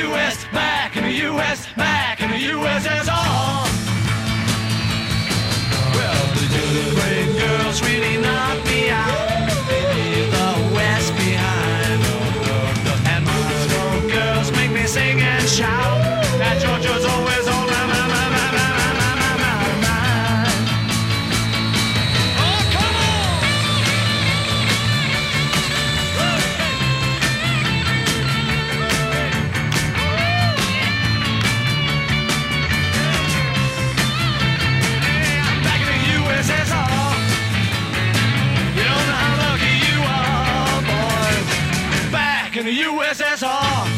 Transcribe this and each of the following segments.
U.S., back in the U.S., back in the USSR. Well, the great girls really knocked me out. They leave the West behind. And Moscow girls make me sing and shout. That Georgia's always on my mind. Oh, come on! I'm back in the USSR. You don't know how lucky you are, boys. Back in the USSR.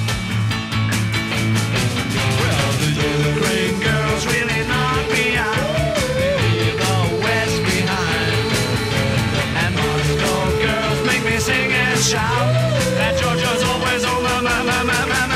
Well, the great girls really knock me out. They leave the West behind. And Moscow girls make me sing and shout. That Georgia's always on my mind.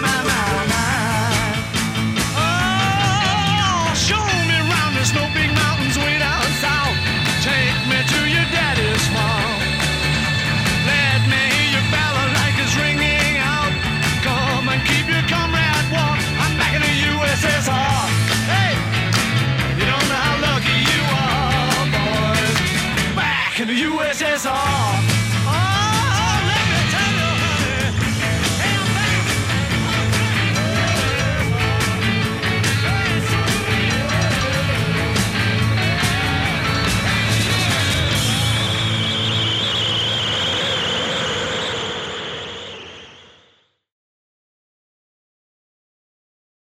Oh, show me round the snow big mountains way down south. Take me to your daddy's farm. Let me hear your balalaikas ringing out. Come and keep your comrade warm. I'm back in the USSR. Hey, you don't know how lucky you are, boys. Back in the USSR.